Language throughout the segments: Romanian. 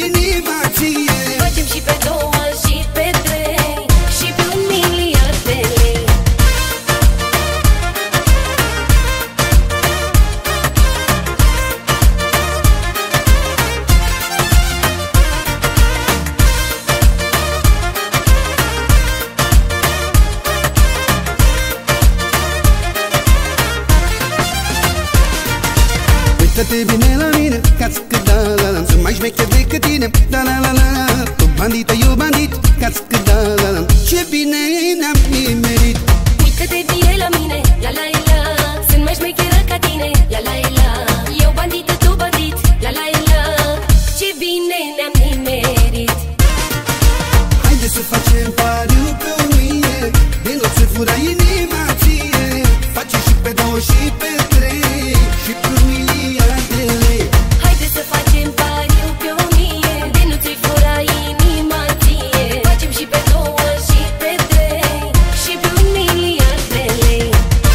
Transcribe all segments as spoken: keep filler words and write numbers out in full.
inima ție. Facem și pe două și pe trei și pe un miliard de lei. Uită-te bine la mine, cați că da, la, la, sunt mai șmecher decât tine, da, la, la, la, la. Tu bandită, eu bandit, cați că da, la, la, ce bine ne-am nimerit. Uită-te bine la mine, la la la, sunt mai șmecheră ca tine, la la la. Eu bandită, tu bandit, la la la, ce bine ne-am nimerit. Haide să facem pariu pe o mie, de nu se fura inima ție. Face și pe două și pe trei și pe un miliard de lei. Haide să facem pariu pe o mie, de nu ți-i fura inima ție. Facem și pe două și pe trei și pe un miliard de lei.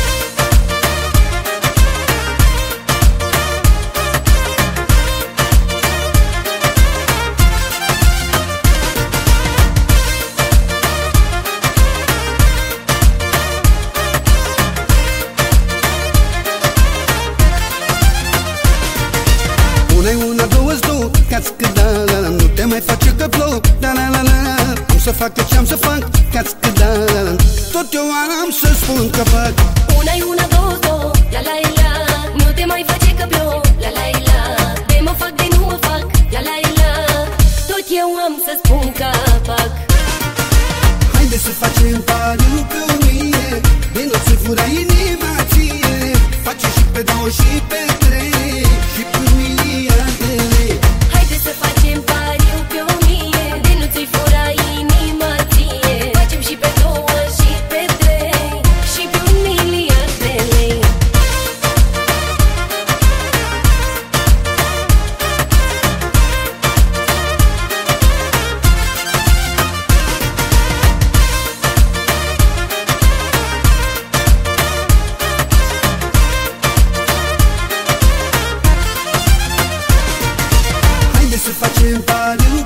Una-i una, două-s două, cați că da, la, la, nu te mai face că plouă, da, la, la, la. Cum să fac, că ce-am să fac, cați că da, la, la, tot eu am să spun că fac. Una-i una, două, două, la la la, nu te mai face că plouă, la la la. De mă fac, de nu mă fac, la la la, tot eu am să spun că fac. Haide să facem pariu pe o mie, de nu se fura inima ție. Face și pe două și pe trei și pe un miliard de lei. Haide să facem pariu pe o mie, de nu ți-i fura inima ție. Facem și pe două și pe trei și pe un miliard de lei. Haide să facem pariu